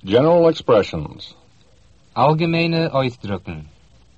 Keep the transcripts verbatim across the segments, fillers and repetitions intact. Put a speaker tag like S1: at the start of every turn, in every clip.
S1: General expressions.
S2: Allgemeine Ausdrücken.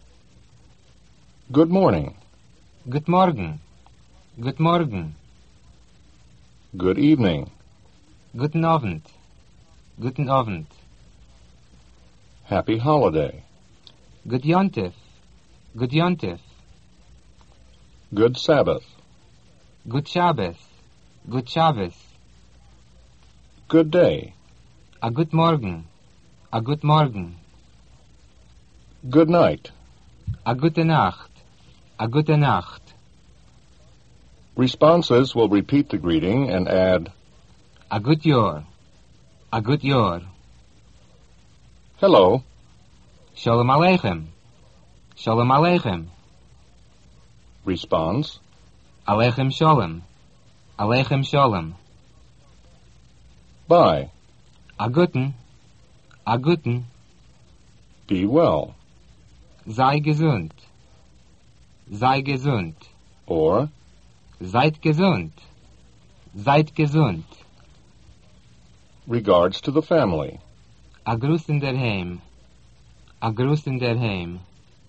S1: Good morning.
S2: Good Morgen. Good Morgen.
S1: Good evening.
S2: Guten Abend. Guten Abend.
S1: Happy holiday.
S2: Good Yontif. Good Yontif.
S1: Good Sabbath.
S2: Good Shabbos. Good Shabbos.
S1: Good day.
S2: A good Morgen. A good Morgen.
S1: Good night.
S2: A gute Nacht. A gute Nacht.
S1: Responses will repeat the greeting and add,
S2: A good Yor. A good Yor.
S1: hello,
S2: Shalom Aleichem. Shalom Aleichem.
S1: response,
S2: Aleichem Shalom. Aleichem Shalom.
S1: bye,
S2: A guten. A guten.
S1: be well,
S2: Sei gesund. Sei gesund.
S1: or
S2: Seid gesund. Seid gesund.
S1: regards to the family.
S2: A Gruß in der Heim. A Gruß in der Heim.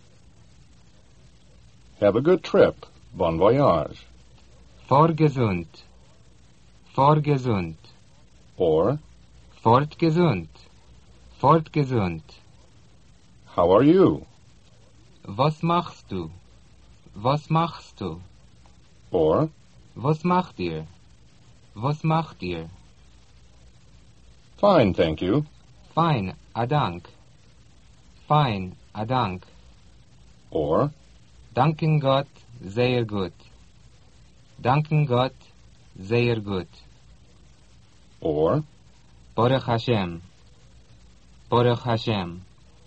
S1: Have a good trip. Bon voyage.
S2: Vorgesund. Vorgesund.
S1: Or,
S2: Fortgesund. Fortgesund.
S1: how are you?
S2: Was machst du? Was machst du?
S1: Or,
S2: Was macht ihr? Was macht ihr?
S1: fine, thank you.
S2: Fein, a Dank. Fein, a Dank.
S1: Or,
S2: Danken Gott, sehr gut. Danken Gott, sehr gut.
S1: or,
S2: Baruch Hashem. Baruch Hashem.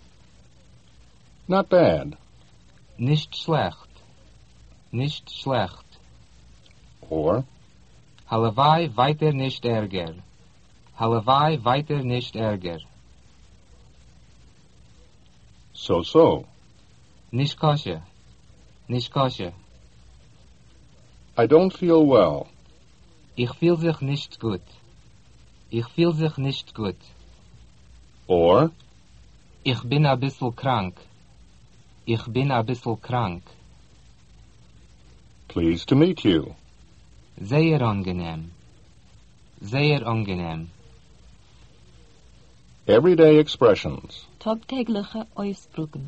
S1: not bad.
S2: Nicht schlecht. Nicht schlecht.
S1: Or,
S2: Halavai weiter nicht ärger. Halavai weiter nicht ärger.
S1: so-so.
S2: Nicht kosher. Nicht kosher.
S1: I don't feel well.
S2: Ich fühl sich nicht gut. Ich fühl sich nicht gut.
S1: Or,
S2: Ich bin a bissl krank. Ich bin a bissl krank.
S1: pleased to meet you.
S2: Sehr angenehm. Sehr angenehm.
S1: Everyday expressions.
S3: Tagtägliche Ausdrücken.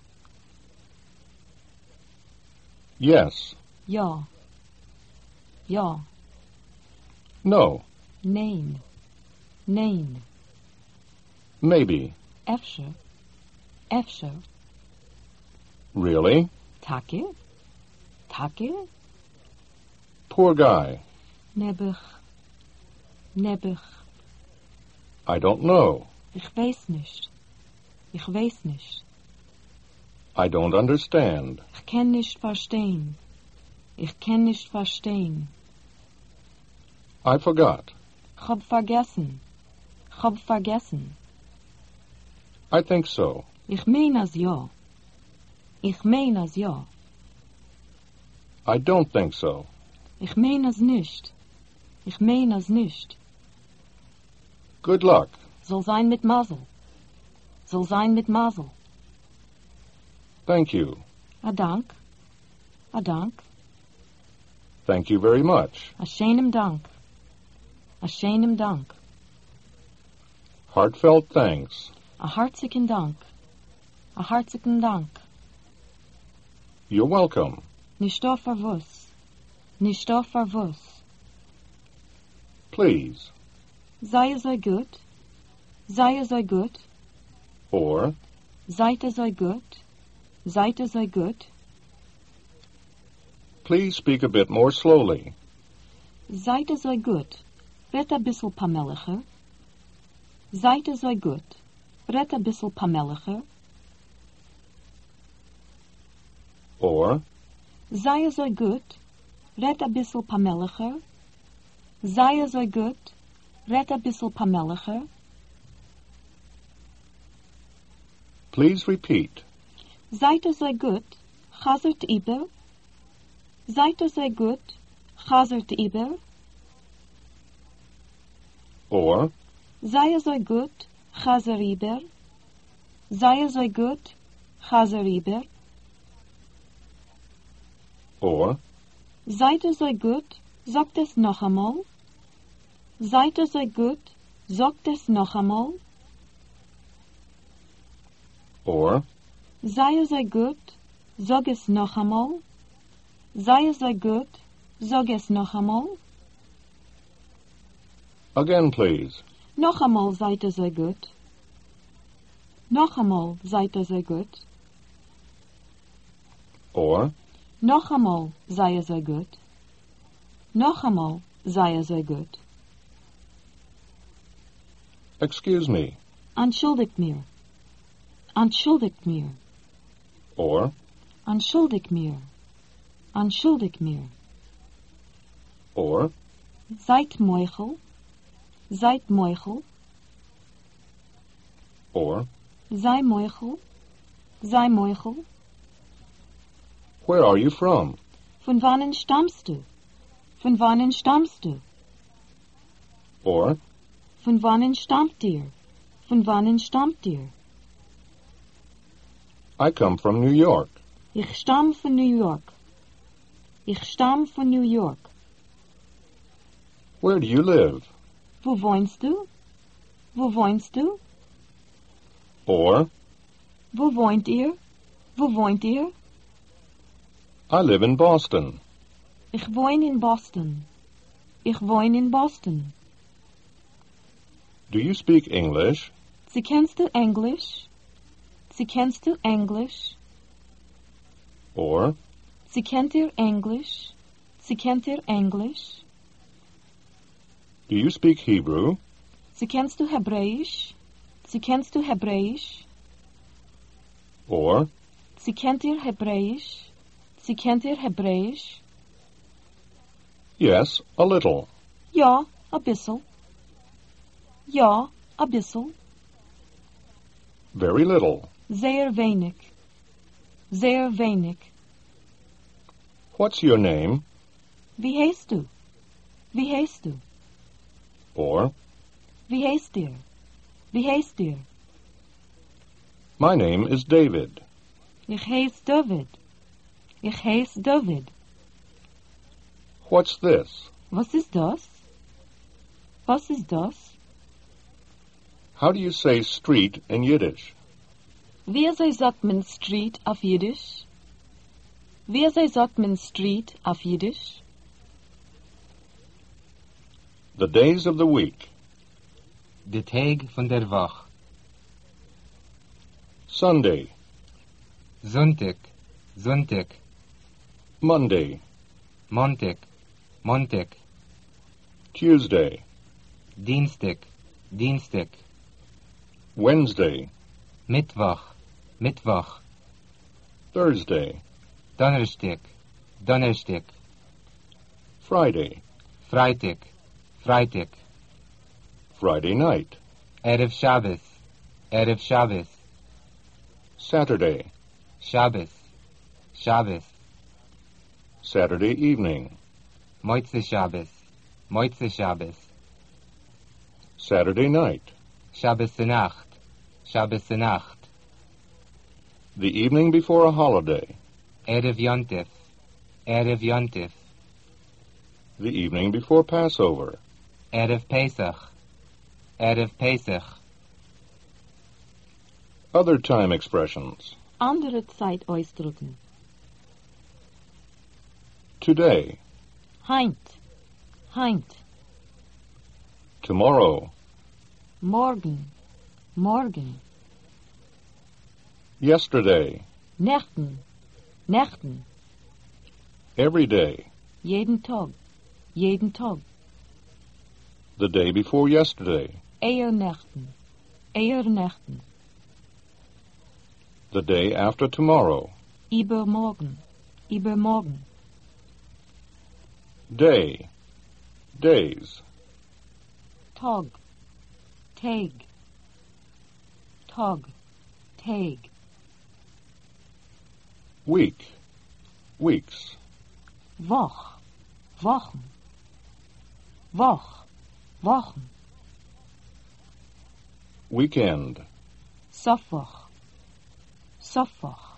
S1: Yes.
S3: Ja. Ja.
S1: No.
S3: Nein. Nein.
S1: Maybe.
S3: Efter. Efter.
S1: Really?
S3: Takke. Takke.
S1: Poor guy.
S3: Nebbig. Nebbig.
S1: I don't know.
S3: Ich weiß nicht. Ich weiß nicht.
S1: I don't understand.
S3: Ich kann nicht verstehen. Ich kann nicht verstehen.
S1: I forgot.
S3: Ich hab vergessen. Ich hab vergessen.
S1: I think so.
S3: Ich mein as ja. Ich mein as ja.
S1: I don't think so.
S3: Ich mein as nicht. Ich mein as nicht.
S1: Good luck.
S3: Soll sein mit Masel. Soll sein mit Masel.
S1: Thank you.
S3: A Dank. A Dank.
S1: Thank you very much.
S3: A schönem Dank. A schönem Dank.
S1: Heartfelt thanks.
S3: A hartzigen Dank. A hartzigen Dank.
S1: You're welcome.
S3: Nicht da für was. Nicht da für was.
S1: Please.
S3: Sei es euch gut. Sei es euch gut.
S1: Or,
S3: Seid es euch gut. Seid es euch gut.
S1: please speak a bit more slowly.
S3: Seid es euch gut. Red a bissel pameliger. Seid es euch gut. Red a bissel pameliger.
S1: Or,
S3: Sei es euch gut. Red a bissel pameliger. Sei es euch gut. Red a bissel pameliger.
S1: please repeat.
S3: Seid es euch gut. Chazert iber. Seid es euch gut. Chazert iber.
S1: Or,
S3: Sei es euch gut. Chazer rüber. Sei so gut. Chazer rüber.
S1: Or,
S3: Seid ihr so gut, sagt es noch einmal. Seid ihr so gut, sagt es noch einmal.
S1: or,
S3: Sei ihr so gut, sag es noch einmal. Sei ihr so gut, sag es noch einmal.
S1: again, please.
S3: Noch einmal seid ihr so gut. Noch einmal seid ihr so gut.
S1: Or,
S3: Noch einmal sei ihr so gut. Noch einmal sei ihr so gut.
S1: excuse me.
S3: Entschuldigt mir. Entschuldigt mir.
S1: Or,
S3: Entschuldigt mir. Entschuldigt mir.
S1: or,
S3: Seid Meuchel. Seid Meuchel.
S1: or,
S3: Sei Meuchel. Sei Meuchel.
S1: where are you from?
S3: Von wannen stammst du? Von wannen stammst du?
S1: Or,
S3: Von wannen stammt ihr? Von wannen stammt ihr?
S1: I come from New York.
S3: Ich stamm von New York. Ich stamm von New York.
S1: Where do you live?
S3: Wo wohnst du? Wo wohnst du?
S1: Or,
S3: Wo wohnt ihr? Wo wohnt ihr?
S1: I live in Boston.
S3: Ich wohne in Boston. Ich wohne in Boston.
S1: Do you speak English?
S3: Sie kennst du Englisch? Sie kennst du Englisch?
S1: Or,
S3: Sie kennt ihr Englisch? Sie kennt ihr Englisch?
S1: do you speak Hebrew?
S3: Sie kennst du Hebräisch? Sie kennst du Hebräisch?
S1: Or,
S3: Sie kennt ihr Hebräisch? Sie kennt ihr Hebräisch?
S1: yes, a little.
S3: Ja, a bissel. Ja, a bissel.
S1: Very little.
S3: Sehr wenig. Sehr wenig.
S1: What's your name?
S3: Wie heißt du? Wie heißt du?
S1: Or,
S3: Wie heißt ihr? Wie heißt ihr?
S1: my name is David.
S3: Ich heiß David. Ich heiß David.
S1: What's this?
S3: Was ist das? Was ist das?
S1: How do you say street in Yiddish?
S3: Wie sei sagt man Street auf Jiddisch? Wie sei sagt man Street auf Jiddisch?
S1: The days of the week.
S2: De Tag von der Woche.
S1: Sunday,
S2: Sonntag, Sonntag.
S1: Monday,
S2: Montag, Montag.
S1: Tuesday,
S2: Dienstag, Dienstag.
S1: Wednesday,
S2: Mittwoch, Mittwoch.
S1: Thursday,
S2: Donnerstag, Donnerstag.
S1: Friday,
S2: Freitag, Freitag.
S1: Friday night,
S2: Erev Shabbos, Erev Shabbos.
S1: Saturday,
S2: Shabbos, Shabbos.
S1: Saturday evening,
S2: Moitze Shabbos, Moitze Shabbos.
S1: Saturday night,
S2: Shabbos Nacht, Shabbos Nacht.
S1: the evening before a holiday,
S2: Erev Yontif, Erev Yontif.
S1: the evening before Passover,
S2: Erev Pesach, Erev Pesach.
S1: other time expressions.
S3: Andere Zeit ausdrücken.
S1: Today,
S3: Heint. Heint.
S1: tomorrow,
S3: Morgen. Morgen.
S1: yesterday,
S3: Nächten. Nächten.
S1: every day,
S3: Jeden Tag. Jeden Tag.
S1: the day before yesterday,
S3: Eher Nächten. Eher Nächten.
S1: the day after tomorrow,
S3: Übermorgen. Übermorgen.
S1: day, days,
S3: Tag. Tag. Tag. Tag.
S1: week, weeks,
S3: Woch. Wochen. Woch. Wochen.
S1: weekend.
S3: Sofwoch. Sofwoch.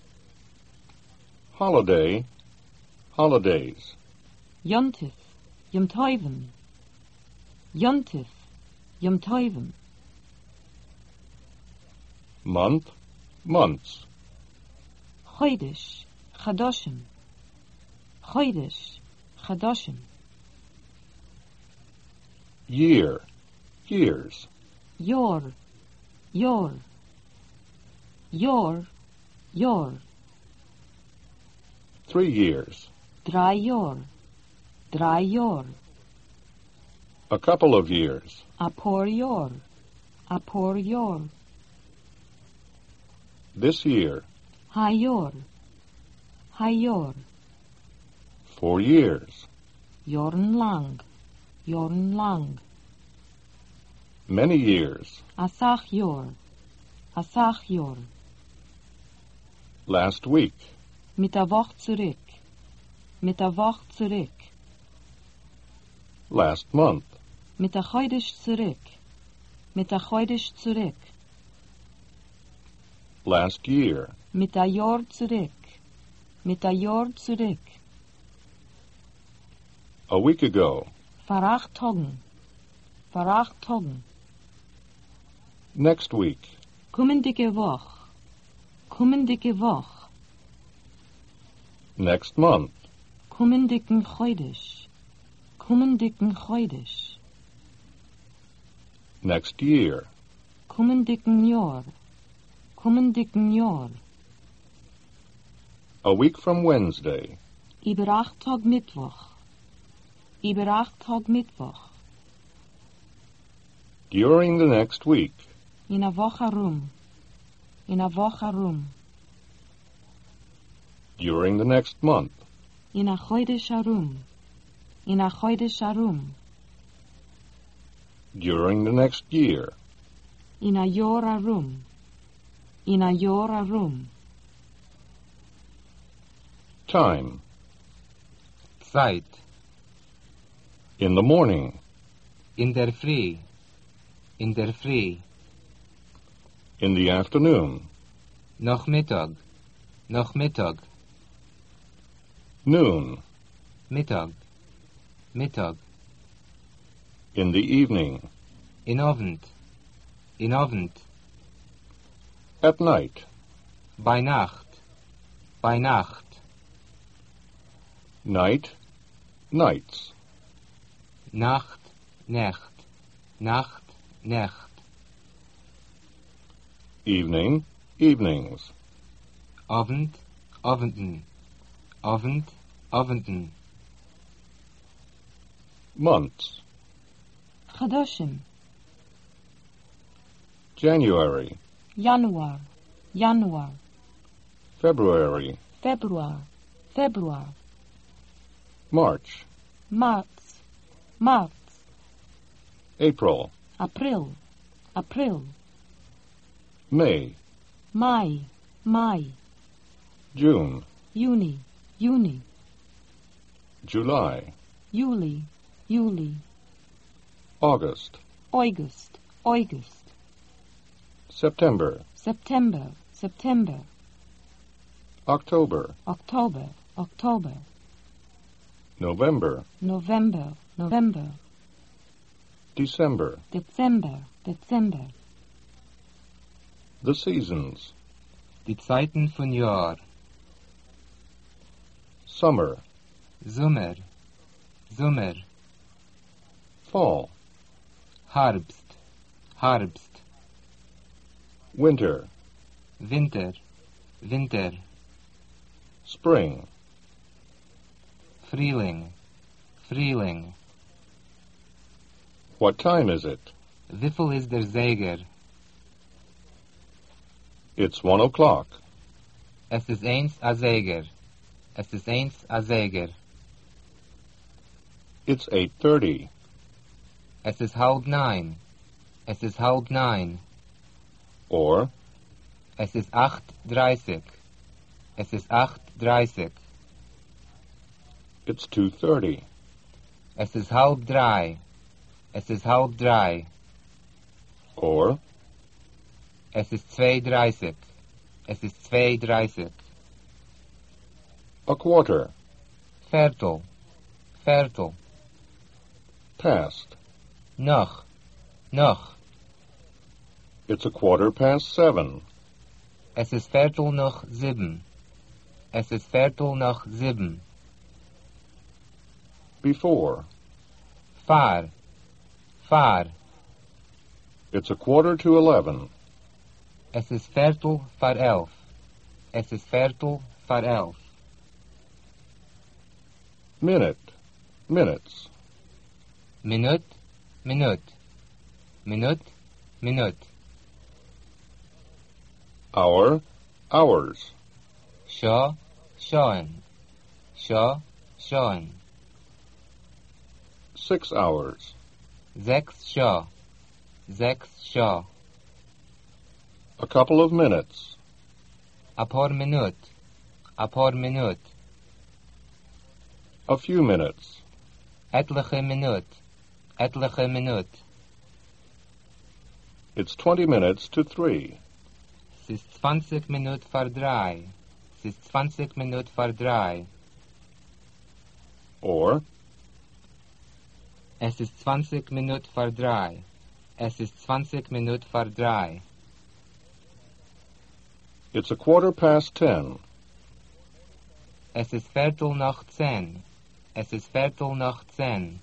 S1: Holiday, holidays.
S3: Yontif. Yom Tovim. Yontif. Yom Tovim.
S1: Month, months.
S3: Chodesh. Chadoshim. Chodesh. Chadoshim.
S1: Year, years.
S3: Yor. Yor. Yor. Yor.
S1: Three years.
S3: Drei yor. Drei yor.
S1: A couple of years.
S3: A por yor. A por yor.
S1: This year.
S3: Hayor. Hayor.
S1: Four years.
S3: Jorn lang. Jorn lang.
S1: Many years.
S3: Asach yor. Asach yor.
S1: Last week.
S3: Mit der Woche zurück. Mit der Woche zurück.
S1: Last month.
S3: Mit der Chodesh zurück. Mit der Chodesh zurück.
S1: Last year.
S3: Mit der Jahr zurück. Mit der Jahr zurück.
S1: A week ago.
S3: Vor acht Tagen. Vor acht Tagen.
S1: Next week.
S3: Kommendike Woche. Kommendike Woche.
S1: Next month.
S3: Kommendiken Chodesh. Kommendiken Chodesh.
S1: Next year.
S3: Kommendiken Jahr. Kommendiken Jahr.
S1: A week from Wednesday.
S3: Über acht Tag Mittwoch. Über acht Tag Mittwoch.
S1: During the next week.
S3: In a Woche rum. In a Woche rum.
S1: During the next month.
S3: In a Chodesh rum. In a Chodesh rum.
S1: During the next year.
S3: In a Jahr rum. In a Jahr rum.
S1: Time.
S2: Zeit.
S1: In the morning.
S2: In der Früh. In der Früh.
S1: In the afternoon.
S2: Noch Mittag. Noch Mittag.
S1: Noon.
S2: Mittag. Mittag.
S1: In the evening.
S2: In Abend. In Abend.
S1: At night.
S2: Bei Nacht. Bei Nacht.
S1: Night. Nights.
S2: Nacht. Nacht. Nacht. Nacht.
S1: Evening. Evenings.
S2: Abend. Abenden. Abend. Abenden.
S1: Months.
S3: Chadoshim.
S1: January.
S3: Januar. Januar.
S1: February.
S3: Februar. Februar.
S1: March.
S3: März. März.
S1: April.
S3: April. April.
S1: May.
S3: Mai. Mai.
S1: June.
S3: Juni. Juni.
S1: July.
S3: Juli. Juli.
S1: August.
S3: August. August.
S1: September.
S3: September. September.
S1: October.
S3: October. October.
S1: November.
S3: November. November.
S1: December.
S3: Dezember. Dezember.
S1: The seasons.
S2: Die Zeiten von Jahr.
S1: Summer.
S2: Sommer. Sommer.
S1: Fall.
S2: Herbst. Herbst.
S1: Winter.
S2: Winter. Winter.
S1: Spring.
S2: Frühling. Frühling.
S1: What time is it?
S2: Wiffel ist der Säger?
S1: It's one o'clock.
S2: Es ist eins a Säger. Es ist eins a Säger.
S1: It's eight thirty.
S2: Es ist halb neun. Es ist halb neun.
S1: Or,
S2: Es ist acht dreißig. Es ist acht dreißig.
S1: it's two thirty.
S2: Es ist halb drei. Es ist halb drei.
S1: Or,
S2: Es ist zwei dreißig. Es ist zwei dreißig.
S1: A quarter.
S2: Viertel. Viertel.
S1: Past.
S2: Noch. Noch.
S1: It's a quarter past seven.
S2: Es ist Viertel nach sieben. Es ist Viertel nach sieben.
S1: Before.
S2: Fahr. Fahr.
S1: It's a quarter to eleven.
S2: Es ist Viertel vor elf. Es ist Viertel vor elf.
S1: Minute. Minutes.
S2: Minut. Minut. Minut. Minut.
S1: Hour. Hours.
S2: Shaw. Shawn. Shaw. Shawn.
S1: Six hours.
S2: Sechs Shaw. Sechs Shaw.
S1: A couple of minutes.
S2: A paar Minut. A paar Minut.
S1: A few minutes.
S2: Etliche Minut. Etliche Minut.
S1: It's twenty minutes to three.
S2: Es ist zwanzig Minut vor drei. Es ist zwanzig Minut vor drei.
S1: Or,
S2: Es ist zwanzig Minut vor drei. Es ist zwanzig Minut vor drei.
S1: it's a quarter past ten.
S2: Es ist Viertel nach zehn. Es ist Viertel nach zehn.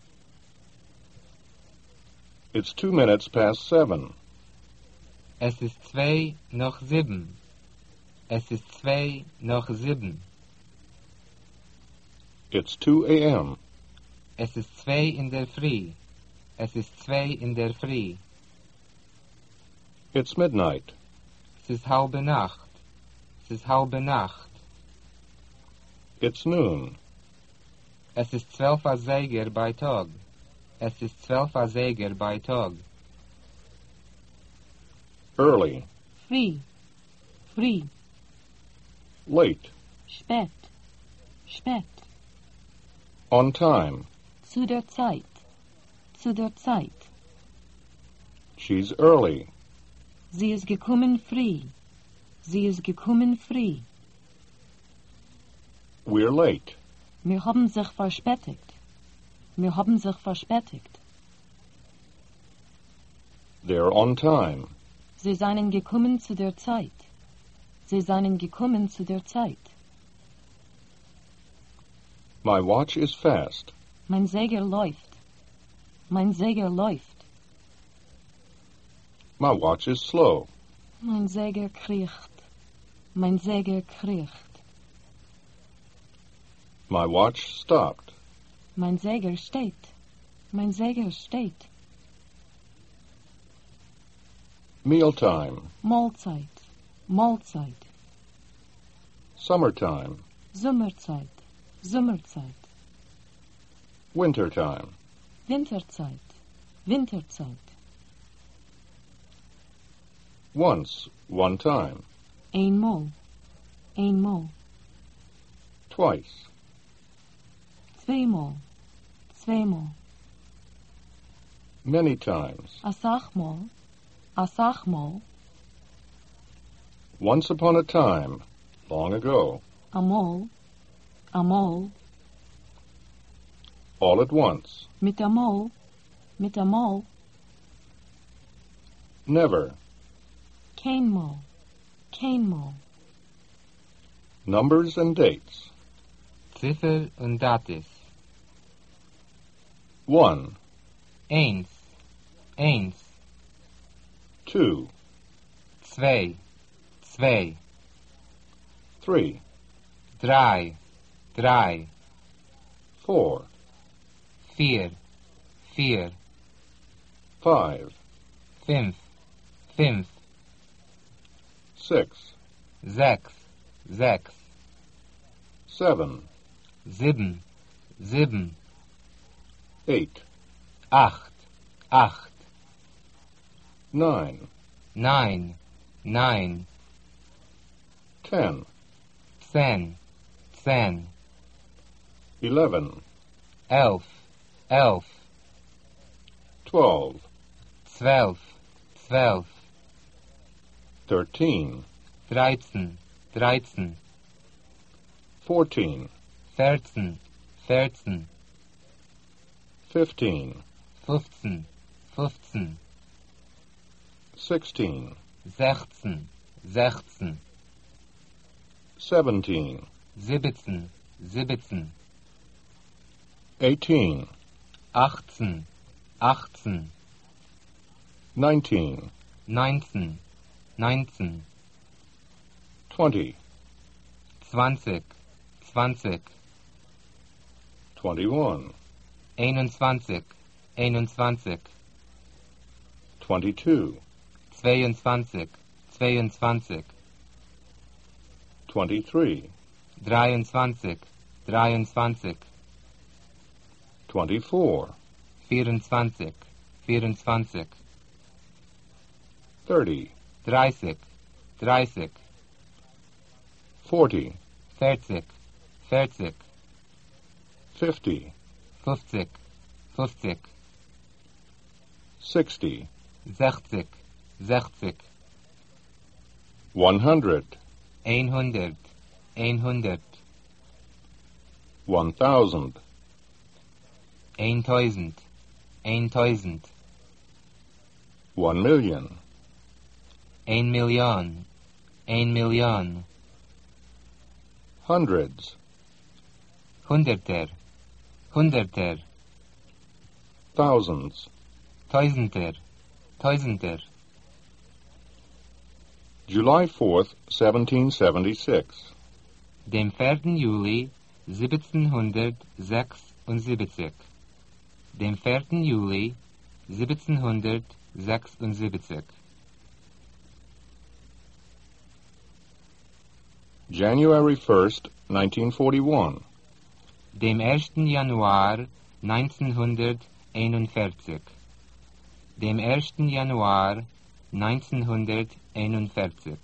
S1: It's two minutes past seven.
S2: Es ist zwei nach sieben. Es ist zwei nach sieben.
S1: It's two a.m.
S2: Es ist zwei in der Früh. Es ist zwei in der Früh.
S1: It's midnight.
S2: Es ist halbe Nacht. Es ist halbe Nacht.
S1: It's noon.
S2: Es ist zwölf Uhr Säger bei Tag. Es ist zwölf Uhr Säger bei Tag.
S1: Early.
S3: Früh. Früh.
S1: Late.
S3: Spät. Spät.
S1: On time.
S3: Zu der Zeit. Zu der Zeit.
S1: She's early.
S3: Sie ist gekommen früh. Sie ist gekommen früh.
S1: We're late.
S3: Wir haben sich verspätigt. Wir haben sich verspätigt.
S1: They're on time.
S3: Sie seien gekommen zu der Zeit. Sie seien gekommen zu der Zeit.
S1: My watch is fast.
S3: Mein Säger läuft. Mein Säger läuft.
S1: My watch is slow.
S3: Mein Säger kriecht. Mein Säger kriecht.
S1: My watch stopped.
S3: Mein Säger steht. Mein Säger steht.
S1: Mealtime.
S3: Mahlzeit. Mahlzeit.
S1: Summertime.
S3: Sommerzeit. Sommerzeit.
S1: Wintertime.
S3: Winterzeit. Winterzeit.
S1: Once. One time.
S3: Einmal. Einmal.
S1: Twice.
S3: Zweimal. Zweimal.
S1: Many times.
S3: A sachmal. A sachmal.
S1: Once upon a time. Long ago.
S3: Amol. Amol.
S1: All at once.
S3: Mit amol. Mit amol.
S1: Never.
S3: Keinmal. Keinmal.
S1: Numbers and dates.
S2: Ziffer und Datis.
S1: One.
S2: Eins. Eins.
S1: Two.
S2: Zwei. Zwei.
S1: Three.
S2: Drei. Drei.
S1: Four.
S2: Vier. Vier.
S1: Five.
S2: Fünf. Fünf.
S1: Six.
S2: Sechs. Sechs.
S1: Seven.
S2: Sieben. Sieben.
S1: Eight.
S2: Acht. Acht.
S1: Nine.
S2: Neun. Neun.
S1: Ten.
S2: Zehn. Zehn.
S1: Eleven.
S2: Elf. Elf.
S1: Twelve.
S2: Zwölf. Zwölf.
S1: thirteen,
S2: dreizehn, dreizehn,
S1: fourteen,
S2: vierzehn, vierzehn,
S1: fifteen,
S2: fünfzehn, fünfzehn,
S1: sixteen,
S2: sechzehn, sechzehn,
S1: seventeen,
S2: siebzehn, siebzehn,
S1: eighteen,
S2: achtzehn, achtzehn,
S1: nineteen,
S2: neunzehn, neunzehn,
S1: twenty,
S2: zwanzig, zwanzig,
S1: twenty-one,
S2: einundzwanzig, einundzwanzig,
S1: twenty-two,
S2: zweiundzwanzig, zweiundzwanzig,
S1: twenty-three,
S2: dreiundzwanzig, dreiundzwanzig,
S1: twenty-four,
S2: vierundzwanzig, vierundzwanzig,
S1: thirty,
S2: dreißig, dreißig,
S1: forty,
S2: vierzig, vierzig,
S1: fifty,
S2: fünfzig, fünfzig,
S1: sixty,
S2: sechzig, sechzig,
S1: one hundred,
S2: einhundert, einhundert,
S1: one thousand,
S2: eintausend, eintausend,
S1: one million,
S2: ein Million, ein Million,
S1: hundreds,
S2: Hunderter, Hunderter,
S1: thousands,
S2: Tausender, Tausender,
S1: July fourth, seventeen seventy-six.
S2: dem vierten Juli siebzehnhundertsechsundsiebzig, dem vierten Juli siebzehnhundertsechsundsiebzig,
S1: January first, nineteen forty-one.
S2: dem ersten Januar neunzehnhunderteinundvierzig, dem ersten Januar neunzehnhunderteinundvierzig,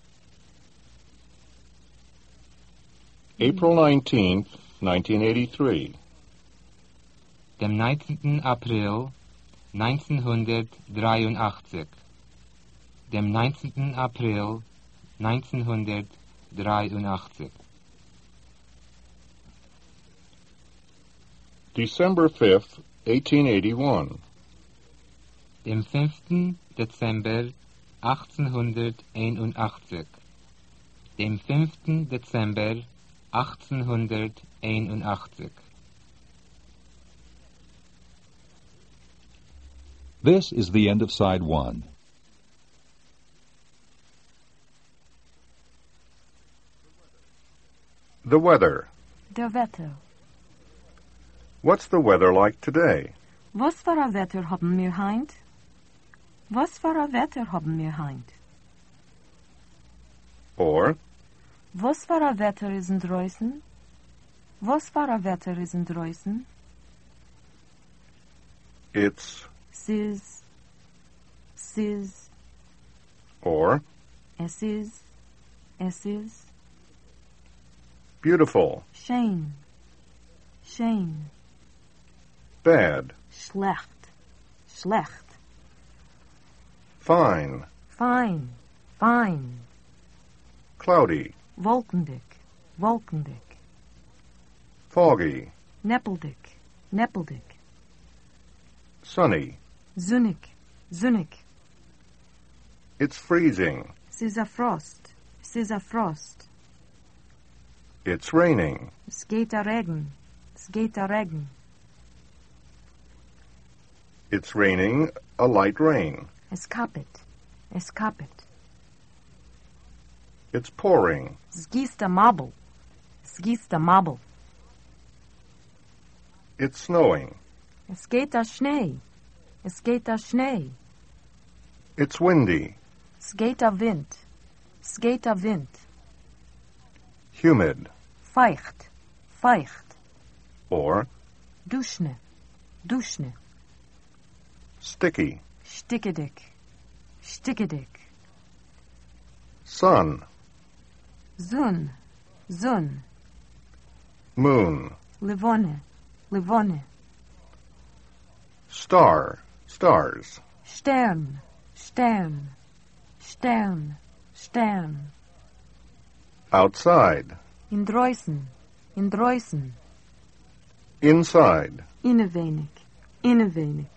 S1: April nineteenth, nineteen eighty-three.
S2: dem neunzehnten April neunzehnhundertdreiundachtzig, dem neunzehnten April neunzehnhundertdreiundachtzig,
S1: December fifth, eighteen eighty-one.
S2: dem fünften Dezember achtzehnhunderteinundachtzig, dem fünften Dezember achtzehnhunderteinundachtzig.
S4: This is the end of side one.
S1: The weather.
S3: Der Wetter.
S1: What's the weather like today?
S3: Was für ein Wetter haben wir heint? Was für ein Wetter haben wir heint?
S1: Or,
S3: Was für ein Wetter ist in draußen? Was für ein Wetter ist in draußen?
S1: it's,
S3: Sis, sis,
S1: or,
S3: es ist, es ist,
S1: beautiful,
S3: schön, schön,
S1: bad,
S3: schlecht, schlecht,
S1: fine,
S3: fein, fein,
S1: cloudy,
S3: wolkendick, wolkendick,
S1: foggy,
S3: neppeldick, neppeldick,
S1: sunny,
S3: sonnig, sonnig,
S1: it's freezing,
S3: es ist a frost, es ist a frost,
S1: it's raining,
S3: es geht a Regen, es geht a Regen,
S1: it's raining a light rain,
S3: es kappet, es kappet,
S1: it's pouring,
S3: es gießt a Mabel, es gießt a Mabel,
S1: it's snowing,
S3: es geht a Schnee, es geht a Schnee,
S1: it's windy,
S3: es geht a Wind, es geht a Wind,
S1: humid,
S3: feucht, feucht,
S1: or,
S3: duschne, duschne,
S1: sticky,
S3: stickedick, stickedick,
S1: sun,
S3: Sun, Sun,
S1: moon,
S3: Livonne, Livonne,
S1: star, stars,
S3: Stern, Stern, Stern, Stern.
S1: Outside.
S3: In dreußen. In dreußen.
S1: Inside.
S3: Inne wenig. Inne wenig.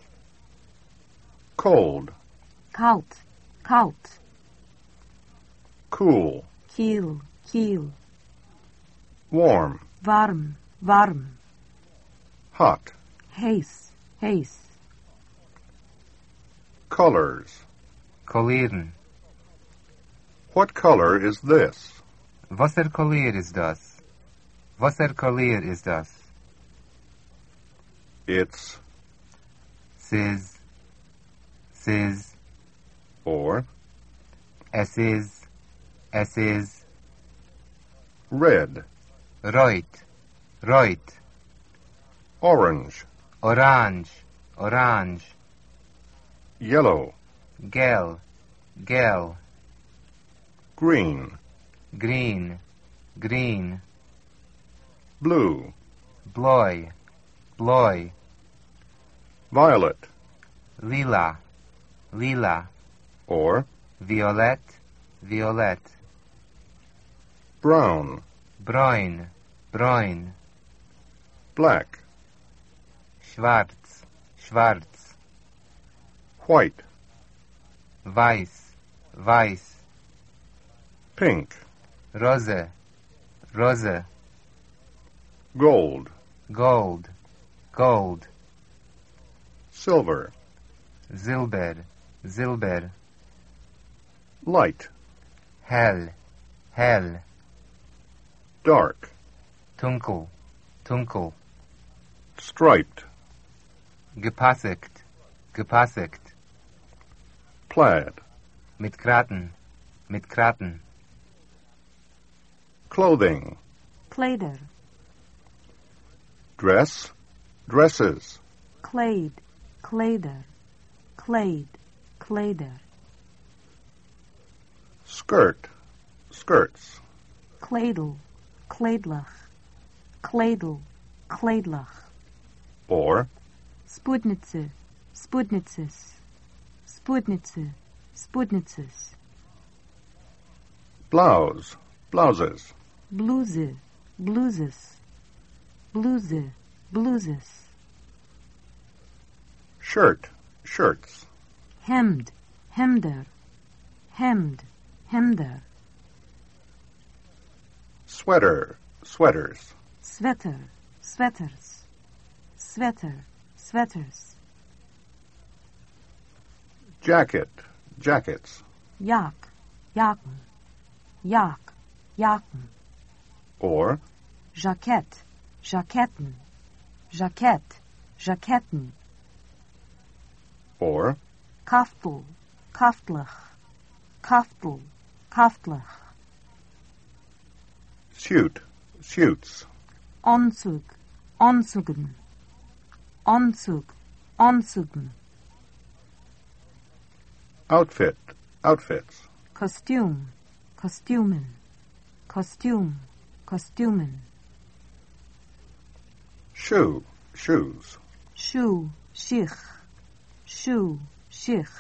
S1: Cold.
S3: Kalt. Kalt.
S1: Cool.
S3: Kiel. Kiel.
S1: Warm.
S3: Warm. Warm.
S1: Hot.
S3: Heiß. Heiß.
S1: Colors.
S2: Kleuren.
S1: What color is this?
S2: Wasser Kleur ist das? Wasser Kleur ist das?
S1: It's
S2: Siz. Siz.
S1: or
S2: Es is. Es is.
S1: red,
S2: Reut. Reut.
S1: orange,
S2: Orange. Orange.
S1: yellow,
S2: Gel. Gel.
S1: green,
S2: Green. Green.
S1: blue,
S2: Bloi. Bloi.
S1: violet,
S2: Lila. Lila.
S1: or
S2: Violet. Violet.
S1: brown,
S2: Bräun. Bräun.
S1: black,
S2: Schwarz. Schwarz.
S1: white,
S2: Weiß. Weiß.
S1: pink,
S2: Rose. Rose.
S1: gold,
S2: Gold. Gold.
S1: silver,
S2: Silber. Silber.
S1: light,
S2: Hell. Hell.
S1: dark,
S2: Dunkel. Dunkel.
S1: striped,
S2: Gepassigt. Gepassigt.
S1: plaid,
S2: Mit Kraten. Mit Kraten.
S1: clothing,
S3: Kleider.
S1: dress, dresses,
S3: Kleid. Kleider. Kleid. Kleider.
S1: skirt, skirts,
S3: Kleidel. Kleidlach. Kleidel. Kleidlach.
S1: or
S3: Spudnitze. Spudnitzes. Spudnitze. Spudnitzes.
S1: blouse, blouses,
S3: Bluse. Bluses. Bluse. Bluses.
S1: shirt, shirts,
S3: Hemd. Hemder. Hemd. Hemder.
S1: sweater, sweaters,
S3: Sweater. Sweaters. Sweater. Sweaters.
S1: jacket, jackets,
S3: Jak. Jaken. Jak. Jaken.
S1: or
S3: Jackett. Jacketten. Jackett. Jacketten.
S1: or
S3: Kaftel. Kaftlach. Kaftel. Kaftlach.
S1: suit, suits,
S3: Anzug. Anzugen. Anzug. Anzugen.
S1: outfit, outfits,
S3: Kostüm. Kostümen. Kostüm. Kostümen.
S1: shoe, shoes,
S3: Schuh. Schich. Schuh. Schich.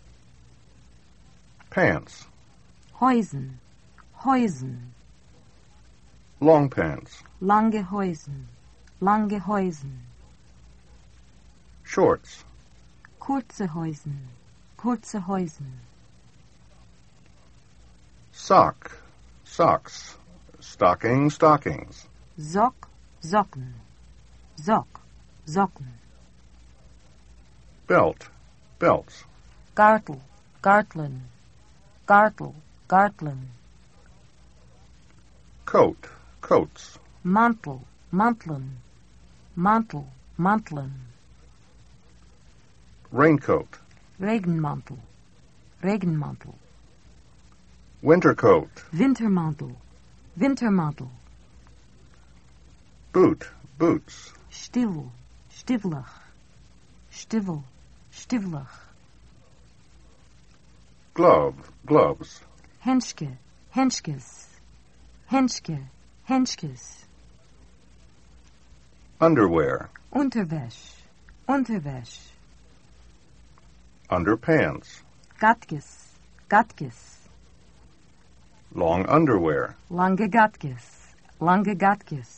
S1: pants,
S3: Häusen. Häusen.
S1: long pants,
S3: Lange Häusen. Lange Häusen.
S1: shorts,
S3: Kurze Häusen. Kurze Häusen.
S1: sock, socks, stocking, stockings,
S3: Sock. Socken. Sock. Socken.
S1: belt, belts,
S3: Gartel. Gartlen. Gartel. Gartlen.
S1: coat, coats,
S3: Mantel. Mantlen. Mantel. Mantlen.
S1: raincoat,
S3: Regenmantel. Regenmantel.
S1: winter coat,
S3: Wintermantel. Wintermantel.
S1: boot, boots,
S3: Stiefel. Stieflach. Stiefel. Stieflach.
S1: glove, gloves,
S3: Henschke. Henschkes. Henschke. Henschkes.
S1: underwear,
S3: Unterwäsch. Unterwäsch.
S1: underpants,
S3: Gatkes. Gatkes.
S1: long underwear.
S3: Lange gatkes, lange gatkes.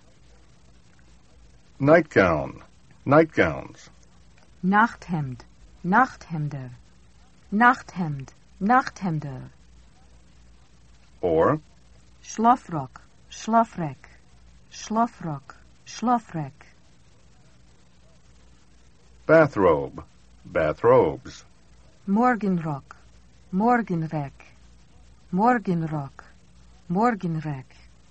S1: Nightgown, nightgowns.
S3: Nachthemd, nachthemder. Nachthemd, nachthemder.
S1: Or
S3: Schlafrock, schlafrek. Schlafrock, schlafrek.
S1: bathrobe, bathrobes.
S3: Morgenrock, morgenrek. Morgenrock, morgenrek.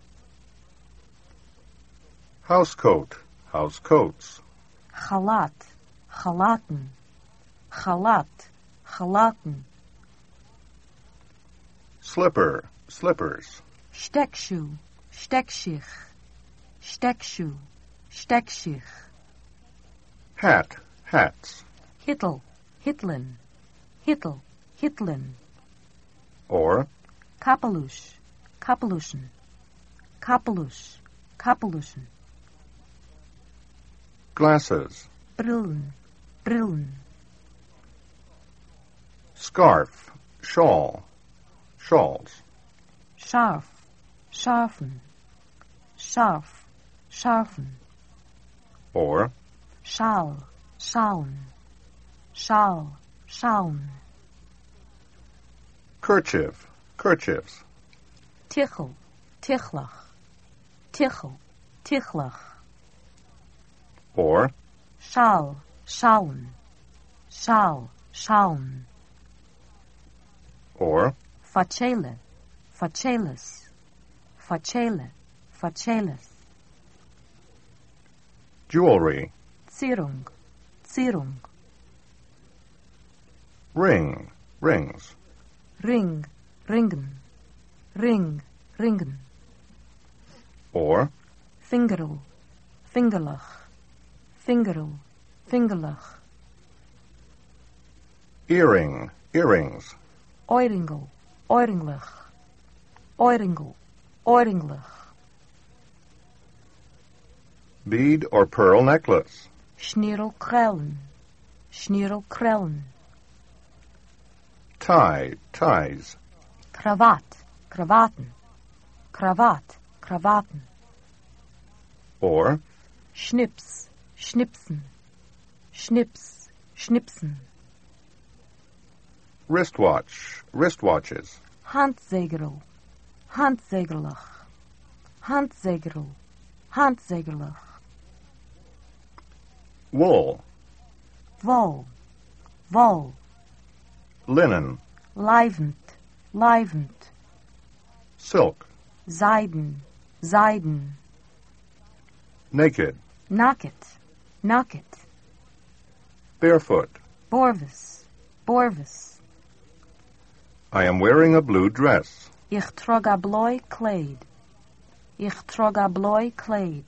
S1: Housecoat, housecoats.
S3: Chalat, chalaten. Chalat, chalaten.
S1: Slipper, slippers.
S3: Steckschuh, steckschich. Steckschuh, steckschich.
S1: Hat, hats.
S3: Hittel, hitlin. Hittel, hitlin.
S1: Or
S3: Kapelush, kapelushen. Kapelush, kapelushen.
S1: glasses.
S3: Brillen, brillen.
S1: Scarf, shawl, shawls.
S3: Scharf, scharfen. Scharf, scharfen.
S1: Or
S3: Schal, schauen. Schal, schauen.
S1: kerchief, kerchiefs.
S3: Tichel, tichlach. Tichel, tichlach.
S1: Or
S3: Schal, schauen. Schal, schauen.
S1: or
S3: Facele, faceles. Facele, faceles.
S1: jewelry.
S3: Zierung, Zierung.
S1: Ring, rings.
S3: Ring, ringen. Ring, ringen.
S1: Or
S3: Fingerl, fingerlach. Fingerl, fingerlach.
S1: earring, earrings.
S3: Euringel, euringlach. Euringel, euringlach.
S1: Bead or pearl necklace.
S3: Schnierel krellen. Schnierel krellen.
S1: Tie, ties.
S3: Krawatt, Krawatten. Krawatt, Krawatten.
S1: Or
S3: Schnips, schnipsen. Schnips, schnipsen.
S1: wristwatch, wristwatches.
S3: Handzegerl, handzegerlach. Handzegerl, handzegerlach.
S1: Wool,
S3: Wol, wol.
S1: linen,
S3: Leivend, leivend.
S1: silk,
S3: Seiden, seiden.
S1: naked,
S3: Nacket, nacket.
S1: barefoot.
S3: Borvis, borvis.
S1: I am wearing a blue dress.
S3: Ich trog a bloi kleid. Ich trog a bloi kleid.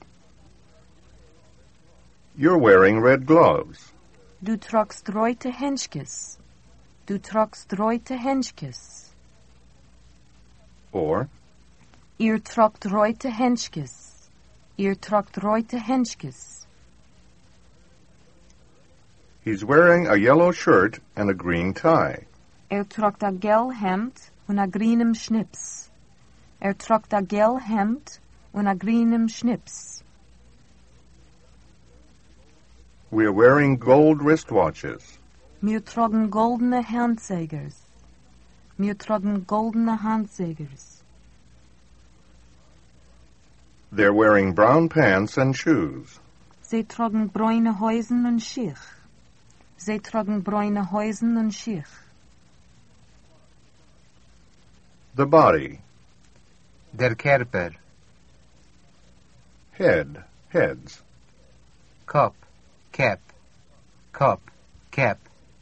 S1: You're wearing red gloves.
S3: Du trogst roite henschkes. Du trogst roite henschkes.
S1: Or
S3: Ihr trogt roite henschkes. Ihr trogt roite henschkes.
S1: he's wearing a yellow shirt and a green tie.
S3: Er trogt a gel hemd und a grünem Schnips. Er trogt a gel hemd und a grünem Schnips.
S1: We are wearing gold wristwatches.
S3: Mir trogen goldene Handsägers. Mir trogen goldene Handsägers.
S1: They're wearing brown pants and shoes.
S3: Sie trogen bräune Häusen und Schich. Sie trogen bräune Häusen und Schich.
S1: The body,
S2: Der Körper.
S1: head, heads.
S2: Kopf. Cap. Kopf. Cap.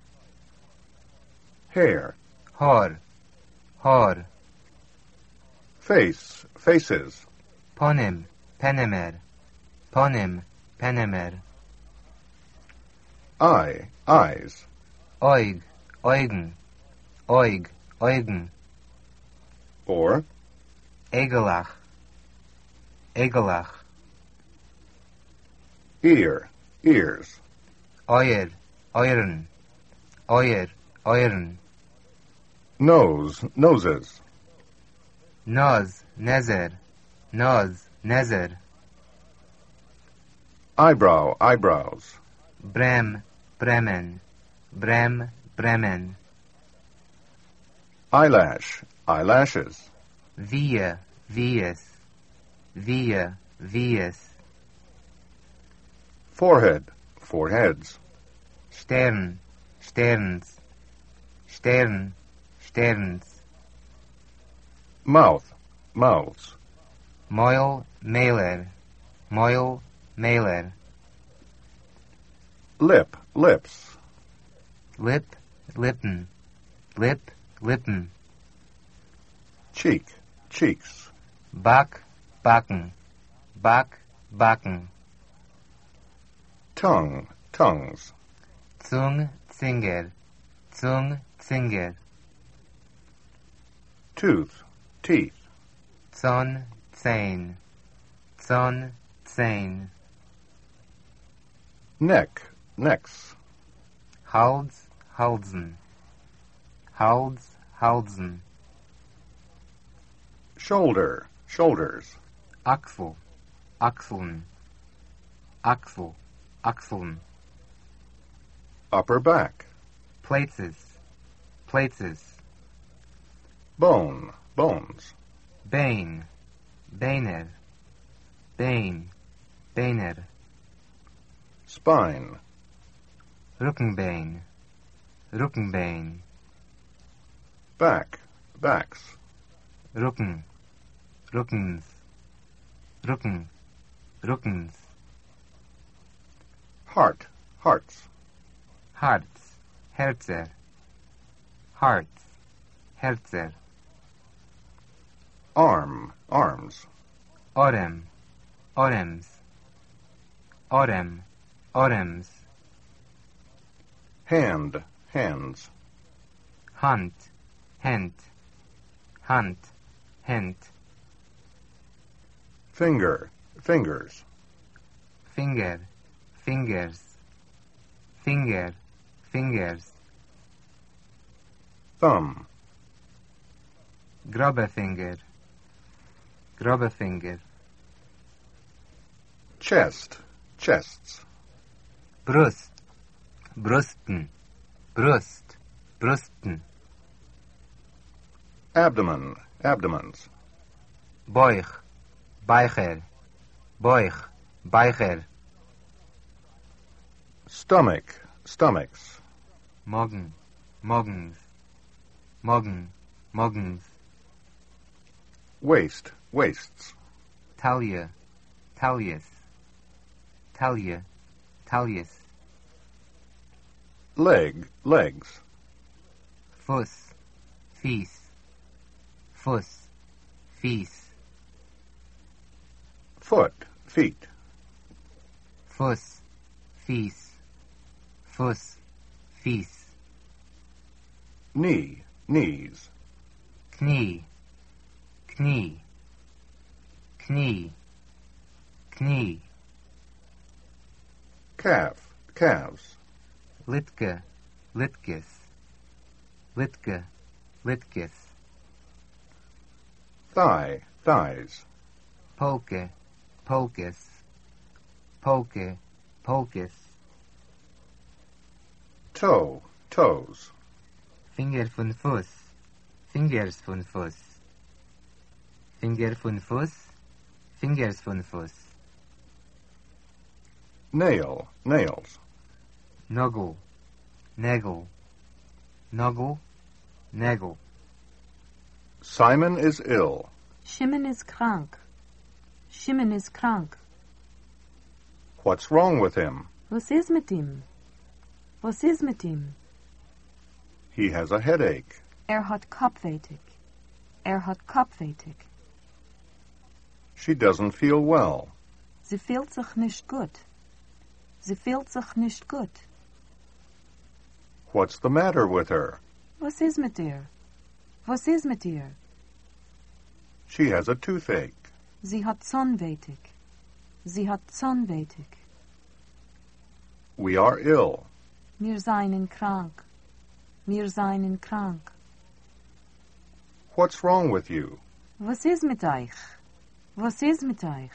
S1: Hair,
S2: Haar. Haar.
S1: face, faces.
S2: Ponym. Penemer. Ponym. Penemer.
S1: Eye, eyes.
S2: Oig. Eugen. Oig. Eugen.
S1: Or
S2: Egelach. Egelach.
S1: ear, ears.
S2: Euer. Euren. Euer. Euren.
S1: Nose, noses.
S2: Nose, nezer. Nose, nezer.
S1: Eyebrow, eyebrows.
S2: Brem, bremen. Brem, bremen.
S1: Eyelash, eyelashes.
S2: Via, vias. Via, vias.
S1: Forehead, foreheads.
S2: Stern, sterns. Stern, sterns.
S1: Mouth, mouths.
S2: Moil, mailer. Moil, mailer.
S1: Lip, lips.
S2: Lip, lippen. Lip, lippen.
S1: Cheek, cheeks.
S2: Back, backen. Back, backen.
S1: Tongue, tongues.
S2: Zung, zinger. Zung, zinger.
S1: Tooth, teeth.
S2: Zon, zane. Zon, zane.
S1: Neck, necks.
S2: Hals, halsen. Hals, halsen.
S1: Shoulder, shoulders.
S2: Achsel, achseln. Achsel, achseln.
S1: Upper back.
S2: Places, places.
S1: Bone, bones.
S2: Bane, baner. Bane, baner.
S1: Spine.
S2: Rückenbein, Rückenbein.
S1: Back, backs.
S2: Rücken, Rückens. Rücken, Rückens.
S1: Heart, hearts.
S2: Herz, Herzer. Hearts, Herzer.
S1: Arm, arms.
S2: Orem, Orems. Orem, Orems.
S1: Hand, hands.
S2: Hand, Hand. Hand, Hand.
S1: Finger, fingers.
S2: Finger, fingers. Finger, fingers.
S1: Thumb.
S2: Grobe finger. Grobe finger.
S1: Chest, chests.
S2: Brust, Brusten. Brust, Brusten.
S1: Abdomen, abdomens.
S2: Bauch, Beicher. Bauch, Beicher.
S1: Stomach, stomachs.
S2: Magen, Magens. Magen, Magens.
S1: Waist, waists.
S2: Taille, Tailles. Taille, Tailles.
S1: Leg, legs.
S2: Fuß, Fies. Fuß, Fies.
S1: Foot, feet.
S2: Fuß, Fies. Fuß, Fies.
S1: Knee, knees.
S2: Knie, Knie. Knie, Knie.
S1: Calf, calves.
S2: Litke, Litkes. Litke, Litkes.
S1: Thigh, thighs.
S2: Polke, Polkes. Polke, Polkes.
S1: Toe, toes.
S2: Finger von Fuß. Fingers von Fuß. Finger von Fuß. Fingers von Fuß.
S1: Nail, nails.
S2: Nagel, Nagel. Nagel, Nagel.
S1: Simon is ill.
S3: Shimon is krank. Shimon is krank.
S1: What's wrong with him?
S3: Was ist mit ihm? Was ist mit ihm?
S1: He has a headache.
S3: Er hat Kopfwehtig. Er hat Kopfwehtig.
S1: She doesn't feel well.
S3: Sie fühlt sich nicht gut. Sie fühlt sich nicht gut.
S1: What's the matter with her?
S3: Was ist mit ihr? Was ist mit ihr?
S1: She has a toothache.
S3: Sie hat Zahnwehtig. Sie hat Zahnwehtig.
S1: We are ill.
S3: Wir seien krank. Wir seien krank.
S1: What's wrong with you?
S3: Was ist mit euch? Was ist mit euch?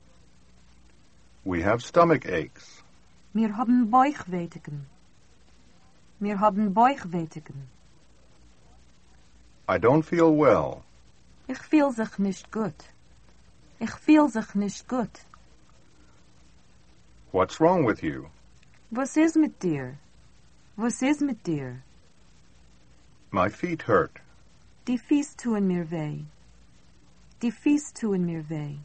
S1: We have stomach aches.
S3: Wir haben Bauchwehtigen. Wir haben Bauchwehtigen.
S1: I don't feel well.
S3: Ich fühl sich nicht gut. Ich fühl sich nicht gut.
S1: What's wrong with you?
S3: Was ist mit dir? Was ist mit dir?
S1: My feet hurt.
S3: Die Fies tun mir weh. Die Fies tun mir weh.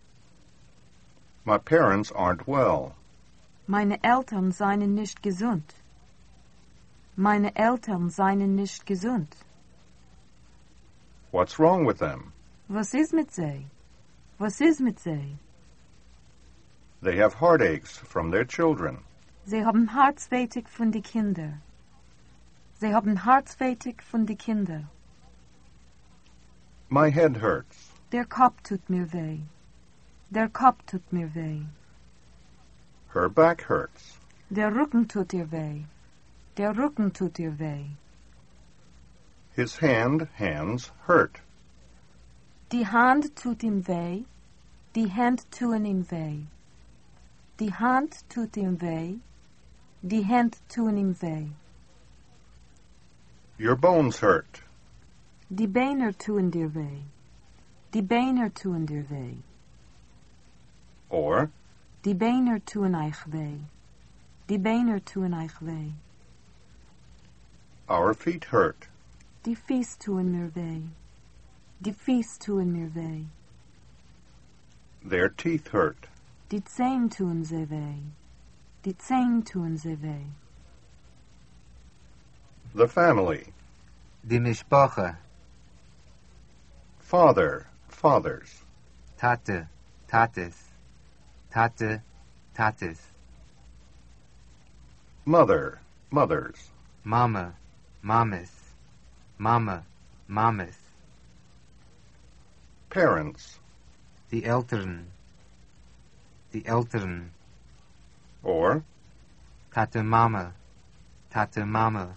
S1: My parents aren't well.
S3: Meine Eltern seien nicht gesund. Meine Eltern seien nicht gesund.
S1: What's wrong with them?
S3: Was ist mit sie? Was ist mit sie?
S1: They have heartaches from their children.
S3: Sie haben Herzwehtig von die Kinder. Sie haben Herzwehtig von die Kinder.
S1: My head hurts.
S3: Der Kopf tut mir weh. Der Kopf tut mir weh.
S1: Her back hurts.
S3: Der Rücken tut ihr weh. Der Rücken tut ihr weh.
S1: His hand, hands hurt.
S3: Die Hand tut ihm weh. Die Hand tun ihm weh. Die Hand tut ihm weh. Die Hand tun ihm weh.
S1: Your bones hurt.
S3: Die Beine tun dir weh. Die Beine tun dir weh.
S1: Or,
S3: Die Beine tun euch weh. Die Beine tun euch weh.
S1: our feet hurt.
S3: Die Fies tun mir weh. Die Fies tun mir weh.
S1: Their teeth hurt.
S3: Die Zähne tun sie weh. Die Zähne tun sie weh.
S1: The family.
S2: Die Mishpacha.
S1: Father, fathers.
S2: Tate, Tates. Tate, Tates.
S1: Mother, mothers.
S2: Mama, Mamas. Mama, Mamas.
S1: Parents.
S2: Die Eltern. Die Eltern.
S1: Or,
S2: Tate Mama. Tate Mama.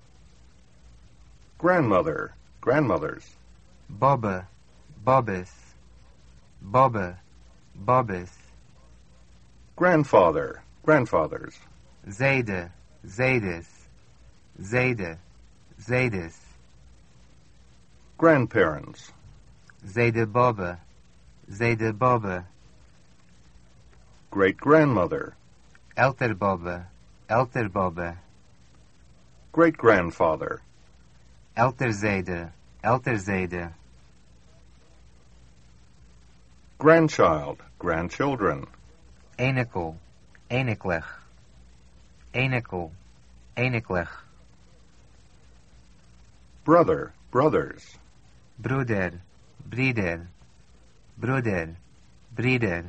S1: grandmother, grandmothers.
S2: Baba, Bobbes. Baba, Bobbes.
S1: Grandfather, grandfathers.
S2: Zayde, Zaydes. Zayde, Zaydes.
S1: Grandparents.
S2: Zayde Baba. Zayde Baba.
S1: Great-grandmother.
S2: Elter Baba. Elter Baba.
S1: Great-grandfather.
S2: Elter Zayde. Elter Zayde.
S1: Grandchild, grandchildren.
S2: Enekel. Eneklech. Enekel. Eneklech.
S1: Brother, brothers.
S2: Bruder. Brider. Bruder. Brider.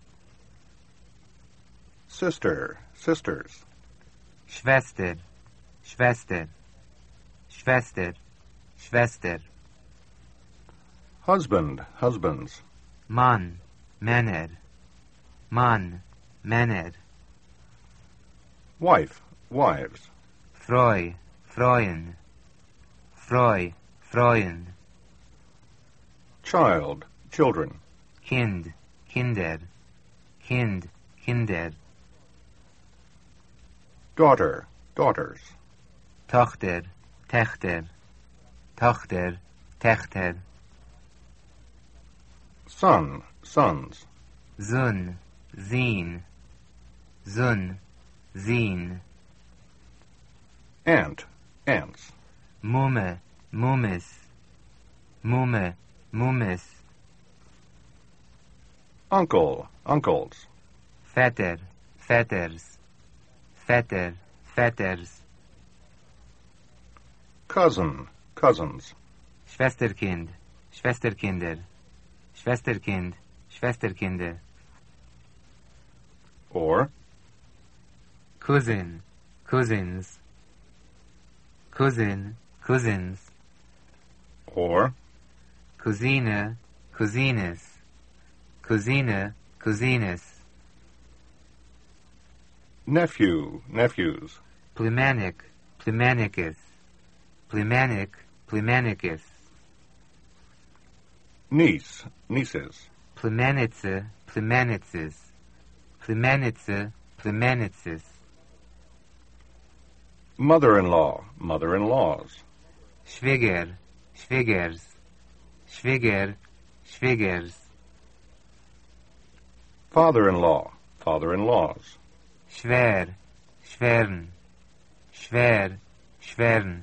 S1: Sister, sisters.
S2: Schwester. Schwester. Schwester. Schwester.
S1: Husband, husbands.
S2: Mann. Männer. Mann. Männer.
S1: Wife, wives.
S2: Freu. Freuen. Freu. Freuen.
S1: Child, children.
S2: Kind. Kinder. Kind. Kinder.
S1: Daughter, daughters.
S2: Tochter. Techter. Tochter. Techter.
S1: Son, sons.
S2: Sohn. Zin. Sohn. Zin.
S1: Aunt, aunts.
S2: Mumme. Mummis. Mumme. Mummis.
S1: Uncle, uncles.
S2: Vetter. Vetters. Vetter. Vetters.
S1: Cousin, cousins.
S2: Schwesterkind. Schwesterkinder. Schwesterkind. Schwesterkinder.
S1: Or,
S2: Cousin. Cousins. Cousin. Cousins.
S1: or,
S2: Cousine. Cousines. Cousine. Cousines.
S1: nephew, nephews.
S2: Plemanik. Plemanicus. Plemanik. Plemanicus.
S1: Niece, nieces.
S2: Племянница, племянниces. Племянница, племянниces.
S1: Mother-in-law, mother-in-laws.
S2: Schwieger, schwiegers. Schwieger, schwiegers.
S1: Father-in-law, father-in-laws.
S2: Schwer, schweren. Schwer, schweren.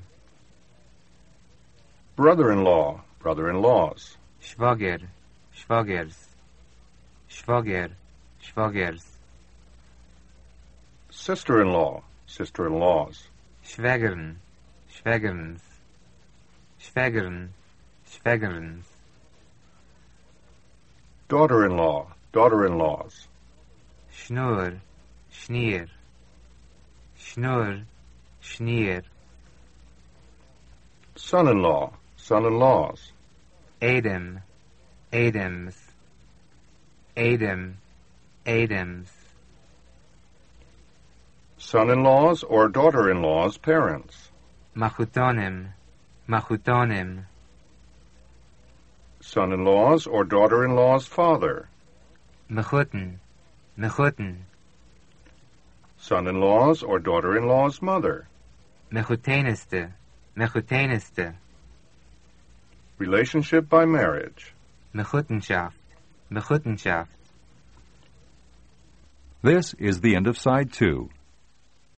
S1: Brother-in-law, brother-in-laws.
S2: Schwager, schwagers. Schwager, schwagers.
S1: Sister-in-law, sister-in-laws.
S2: Schwägern, schwägerns. Schwägern, schwägerns.
S1: Daughter-in-law, daughter-in-laws.
S2: Schnur, schnier. Schnur, schnier.
S1: Son-in-law, son-in-laws.
S2: Adam, Adams. Adam, Adams.
S1: Son-in-laws or daughter-in-laws' parents.
S2: Machutonim, Machutonim.
S1: Son-in-laws or daughter-in-law's father.
S2: Mechuten, Mechuten.
S1: Son-in-laws or daughter-in-law's mother.
S2: Mechuteneste, Mechuteneste.
S1: Relationship by marriage.
S2: Mechutenschaft, Mechutenschaft.
S4: This is the end of side two.